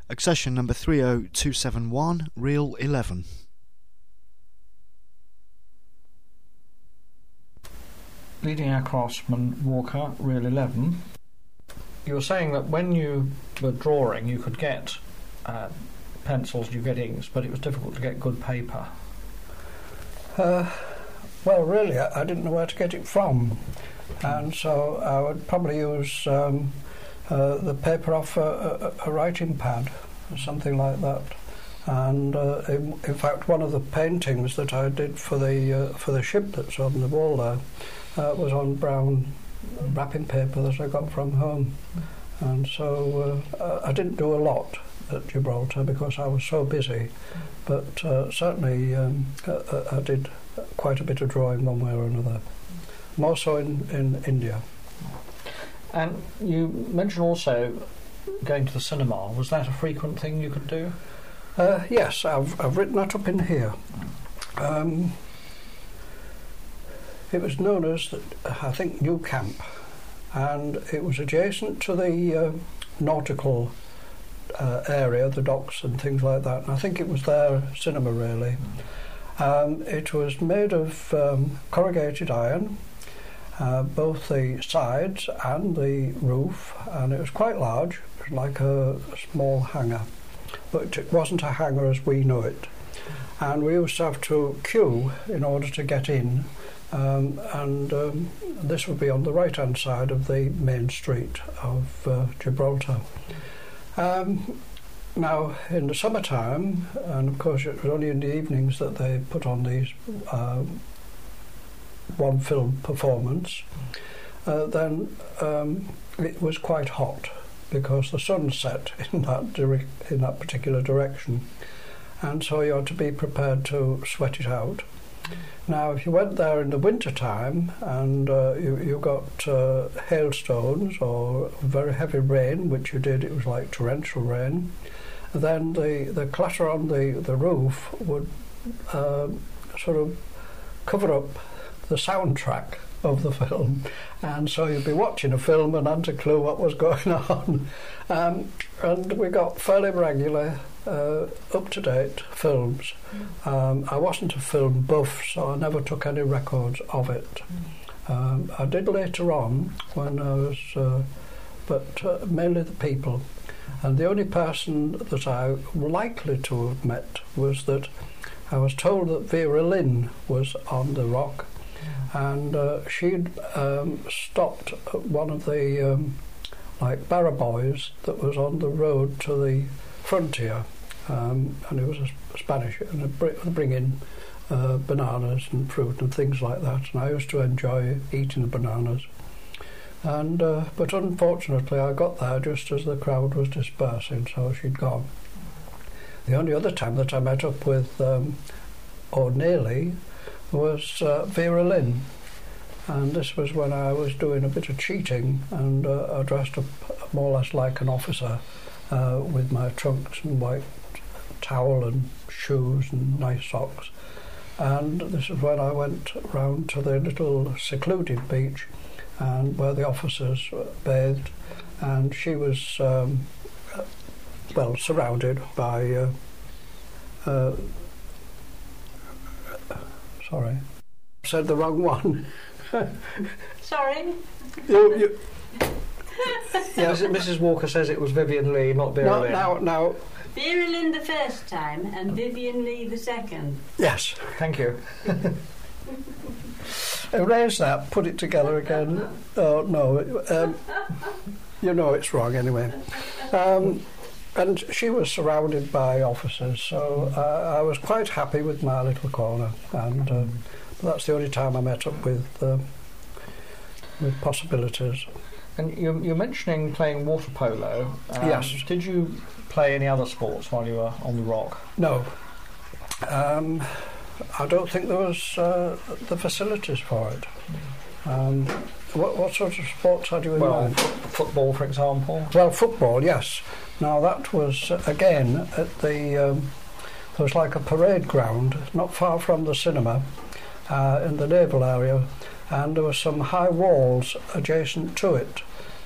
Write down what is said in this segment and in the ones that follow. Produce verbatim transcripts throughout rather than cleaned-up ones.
Accession number three oh two seven one, reel eleven. Leading Air Craftsman Walker, reel eleven. You were saying that when you were drawing you could get uh, pencils, you get inks, but it was difficult to get good paper. Uh, well, really, I, I didn't know where to get it from, and so I would probably use um, uh, the paper off a, a, a writing pad, or something like that. And uh, in, in fact, one of the paintings that I did for the uh, for the ship that's on the wall there uh, was on brown wrapping paper that I got from home. And so uh, I didn't do a lot at Gibraltar because I was so busy, but uh, certainly um, I, I did quite a bit of drawing one way or another, more so in, in India. And you mentioned also going to the cinema. Was that a frequent thing you could do? Uh, yes, I've, I've written that up in here. Um, it was known as, I think, New Camp, and it was adjacent to the uh, nautical uh, area, the docks and things like that, and I think it was their cinema really. Um, it was made of um, corrugated iron, uh, both the sides and the roof, and it was quite large, it was like a small hangar, but it wasn't a hangar as we know it. And we used to have to queue in order to get in, um, and um, this would be on the right hand side of the main street of uh, Gibraltar. Um, now in the summertime, and of course it was only in the evenings that they put on these uh, one film performance, uh, then um, it was quite hot because the sun set in that dire- in that particular direction, and so you had to be prepared to sweat it out. Now if you went there in the winter time and uh, you, you got uh, hailstones or very heavy rain, which you did, it was like torrential rain, then the, the clatter on the, the roof would uh, sort of cover up the soundtrack of the film, and so you'd be watching a film and hadn't a clue what was going on. Um, and we got fairly regular, uh, up-to-date films. Um, I wasn't a film buff, so I never took any records of it. Um, I did later on when I was, uh, but uh, mainly the people. And the only person that I likely to have met was that I was told that Vera Lynn was on the Rock, and uh, she'd um, stopped at one of the um, like barra boys that was on the road to the frontier, um, and it was a Spanish, and they'd br- bring in uh, bananas and fruit and things like that, and I used to enjoy eating the bananas. And uh, but unfortunately I got there just as the crowd was dispersing, so she'd gone. The only other time that I met up with um, or nearly was uh, Vera Lynn, and this was when I was doing a bit of cheating, and uh, I dressed up more or less like an officer uh, with my trunks and white towel and shoes and nice socks. And this is when I went round to the little secluded beach and where the officers bathed, and she was um, well surrounded by uh, uh, sorry, said the wrong one. Sorry. you, you, Yes, Missus Walker says it was Vivian Lee, not Vera no, Lynn. now, now, Vera Lynn the first time and Vivian Lee the second. yes. Thank you. Erase that, put it together again. Oh, no, um, you know it's wrong anyway. Um, and she was surrounded by officers, so uh, I was quite happy with my little corner, and uh, that's the only time I met up with, uh, with possibilities. And you, you're mentioning playing water polo. Um, Yes. Did you play any other sports while you were on the Rock? No. Um, I don't think there was uh, the facilities for it. Um, what, what sort of sports had you in Well, mind? f- football, for example. Well, football, yes. Now that was, uh, again, at the, um, there was like a parade ground not far from the cinema uh, in the naval area, and there were some high walls adjacent to it.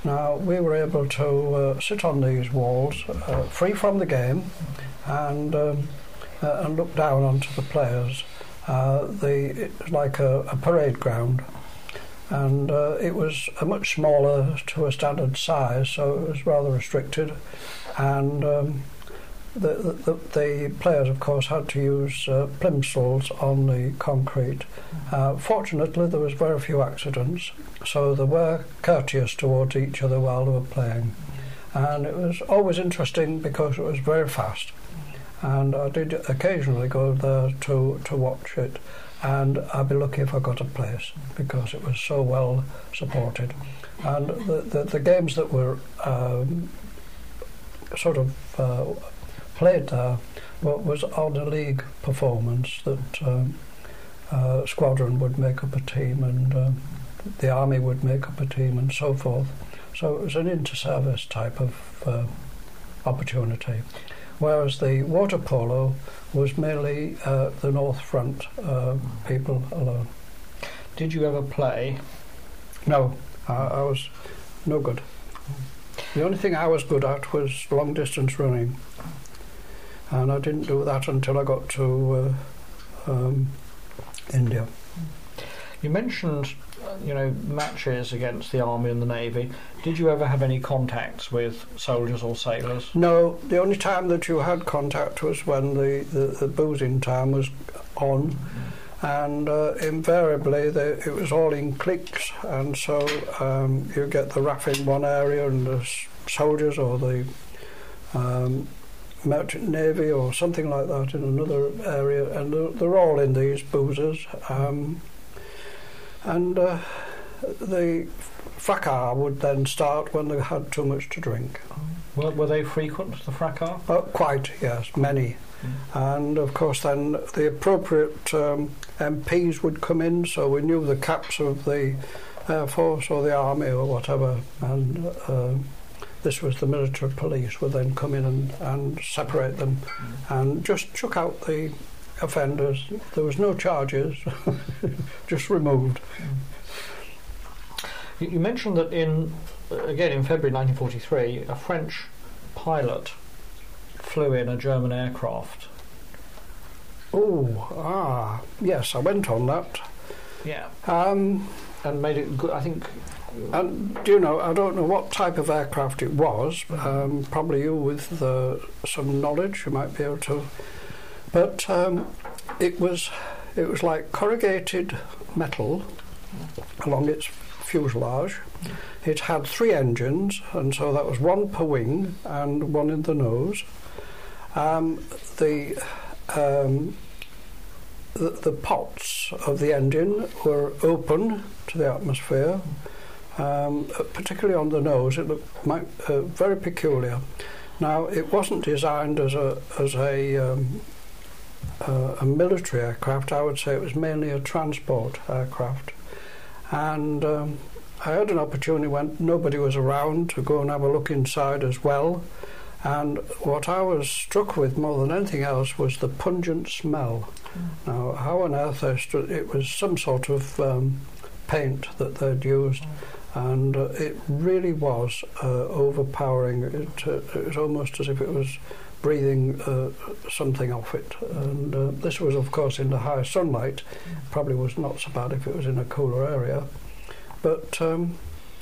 Now, we were able to uh, sit on these walls, uh, free from the game, and um, uh, and look down onto the players. Uh, the it was like a, a parade ground, and uh, it was a much smaller to a standard size, so it was rather restricted. And um, the, the the players, of course, had to use uh, plimsolls on the concrete. Uh, fortunately, there was very few accidents, so they were courteous towards each other while they were playing. And it was always interesting because it was very fast. And I did occasionally go there to, to watch it, and I'd be lucky if I got a place because it was so well supported. And the, the, the games that were um, sort of uh, played there was on a league performance that um, uh, Squadron would make up a team, and um, the Army would make up a team, and so forth. So it was an inter-service type of uh, opportunity. Whereas the water polo was mainly uh, the North Front uh, people alone. Did you ever play? No, I, I was no good. The only thing I was good at was long distance running, and I didn't do that until I got to uh, um, India. You mentioned, you know, matches against the Army and the Navy. Did you ever have any contacts with soldiers or sailors? No, the only time that you had contact was when the, the, the boozing time was on, and uh, invariably the, it was all in cliques, and so um, you get the R A F in one area and the s- soldiers or the um, merchant navy or something like that in another area, and they're, they're all in these boozers. Um, and uh, the fracas would then start when they had too much to drink. Were, were they frequent, the fracas? Uh, quite, yes, many. Mm. And of course then the appropriate um, M Ps would come in, so we knew the caps of the Air Force or the Army or whatever, and uh, this was the military police would then come in and, and separate them mm. and just chuck out the offenders. There was no charges, just removed. You, you mentioned that in, again in February nineteen forty-three, a French pilot flew in a German aircraft. Oh, ah, yes, I went on that. Yeah. Um, and made it good, I think. And, do you know, I don't know what type of aircraft it was. Um, probably you with uh, some knowledge, you might be able to. But um, it was it was like corrugated metal along its fuselage. It had three engines, and so that was one per wing and one in the nose. Um, the, um, the the pots of the engine were open to the atmosphere, um, particularly on the nose. It looked might, uh, very peculiar. Now, it wasn't designed as a as a um, uh, a military aircraft. I would say it was mainly a transport aircraft, and um, I had an opportunity when nobody was around to go and have a look inside as well. And what I was struck with more than anything else was the pungent smell. Mm. Now, how on earth they stood, it was some sort of um, paint that they'd used, mm. and uh, it really was uh, overpowering. It, uh, it was almost as if it was breathing uh, something off it. And uh, this was, of course, in the high sunlight. Mm. Probably was not so bad if it was in a cooler area. But um,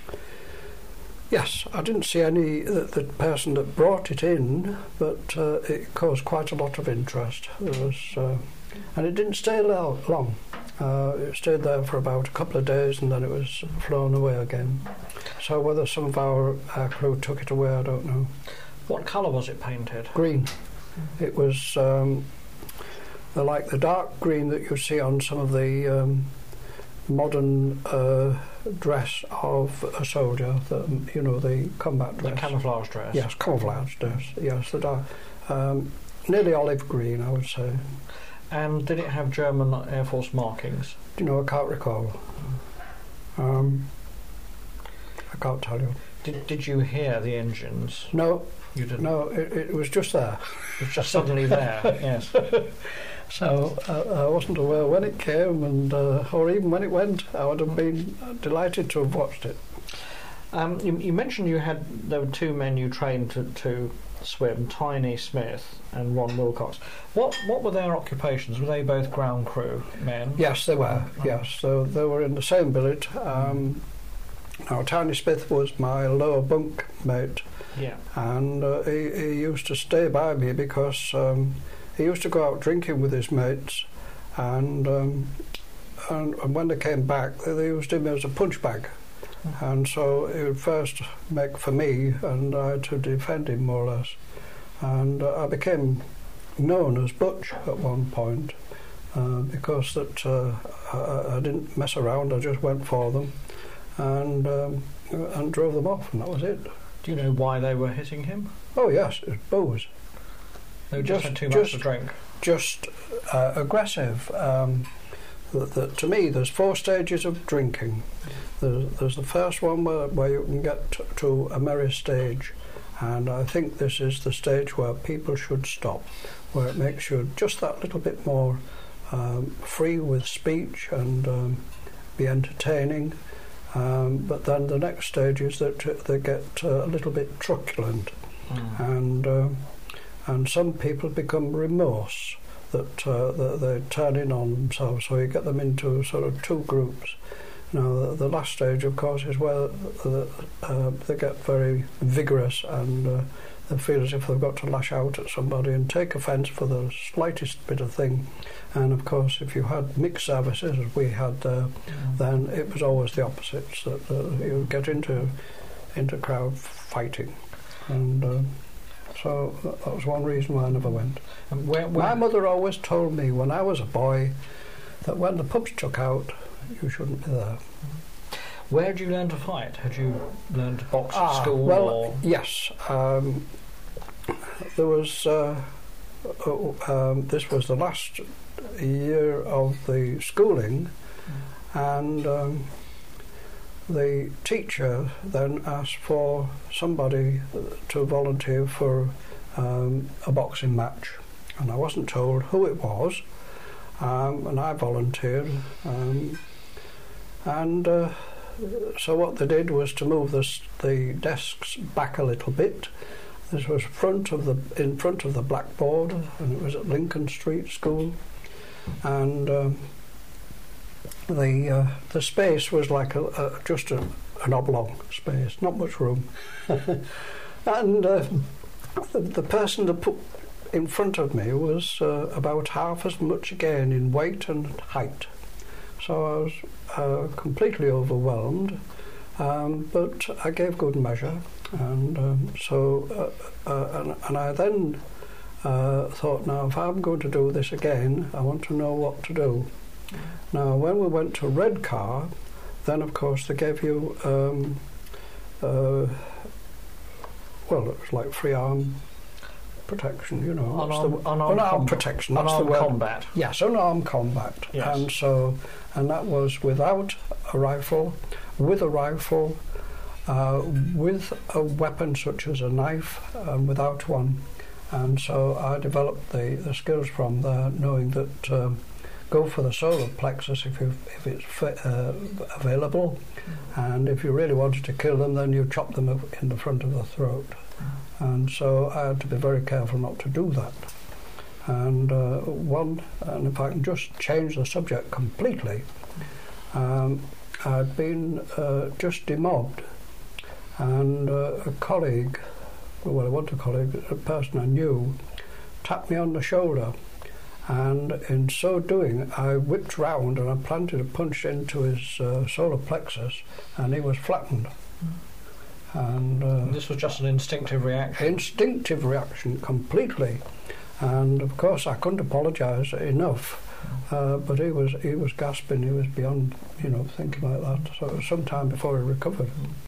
yes, I didn't see any the, the person that brought it in, but uh, it caused quite a lot of interest. There was, uh, and it didn't stay lo- long. Uh, it stayed there for about a couple of days, and then it was flown away again. So whether some of our, our crew took it away, I don't know. What colour was it painted? Green. Mm-hmm. It was um, the, like the dark green that you see on some of the um, modern uh, dress of a soldier, the, you know, the combat dress. The camouflage dress? Yes, camouflage dress, yes. The dark, um, nearly olive green, I would say. And did it have German Air Force markings? Do you know, I can't recall. Um, I can't tell you. Did, did you hear the engines? No. You didn't? No, it, it was just there. It was just suddenly there, yes. So uh, I wasn't aware when it came, and uh, or even when it went. I would have been delighted to have watched it. Um, you, you mentioned you had there were two men you trained to, to swim, Tiny Smith and Ron Wilcox. What what were their occupations? Were they both ground crew men? Yes, they were. Oh. Yes, so they were in the same billet. Um, now, Tiny Smith was my lower bunk mate, Yeah. and uh, he, he used to stay by me because um, he used to go out drinking with his mates, and um, and, and when they came back, they, they used him as a punch bag. And so he would first make for me, and I had to defend him more or less. And uh, I became known as Butch at one point uh, because that uh, I, I didn't mess around. I just went for them and um, and drove them off, and that was it. Do you know why they were hitting him? Oh yes, it was booze. They just, Just- had too much just- to drink. Just uh, aggressive. Um, that, that to me, there's four stages of drinking. There's, there's the first one where, where you can get t- to a merry stage, and I think this is the stage where people should stop, where it makes you just that little bit more um, free with speech and um, be entertaining. Um, but then the next stage is that uh, they get uh, a little bit truculent, Mm. and uh, and some people become remorse that uh, that they turn in on themselves. So you get them into sort of two groups. Now the, the last stage, of course, is where the, uh, they get very vigorous and uh, they feel as if they've got to lash out at somebody and take offence for the slightest bit of thing. And of course, if you had mixed services, as we had there, Mm. then it was always the opposites, that uh, you would get into into crowd fighting. And uh, so that that was one reason why I never went. And where, My where, mother always told me when I was a boy that when the pubs took out, you shouldn't be there. where did you learn to fight? Had you learned to box at Ah, school? well, or? yes. Um, there was. Uh, uh, um, this was the last year of the schooling, and um, the teacher then asked for somebody to volunteer for um, a boxing match, and I wasn't told who it was, um, and I volunteered, um, and. Uh, So what they did was to move the, the desks back a little bit. This was front of the in front of the blackboard, and it was at Lincoln Street School. And um, the uh, the space was like a, a, just a, an oblong space, not much room. and uh, the, the person that put in front of me was uh, about half as much again in weight and height. So I was uh, completely overwhelmed, um, but I gave good measure, and um, so uh, uh, and, and I then uh, thought, now if I'm going to do this again, I want to know what to do. Now, when we went to Redcar, then of course they gave you um, uh, well, it was like free arm protection, you know. That's Unarmed, the, unarmed, unarmed combat. protection. That's Unarmed the word. combat. Yes, unarmed combat. Yes. And so, and that was without a rifle, with a rifle, uh, with a weapon such as a knife, and without one. And so I developed the, the skills from there, knowing that um, go for the solar plexus if you if it's fi- uh, available, and if you really wanted to kill them, then you chop them in the front of the throat. And so I had to be very careful not to do that. And uh, one, and if I can just change the subject completely, um, I'd been uh, just demobbed, and uh, a colleague, well, I wasn't a colleague, a person I knew, tapped me on the shoulder, and in so doing, I whipped round and I planted a punch into his uh, solar plexus, and he was flattened. And uh, This was just an instinctive reaction. instinctive reaction completely, and of course I couldn't apologise enough, uh, but he was he was gasping, he was beyond, you know, thinking like that. So it was some time before he recovered.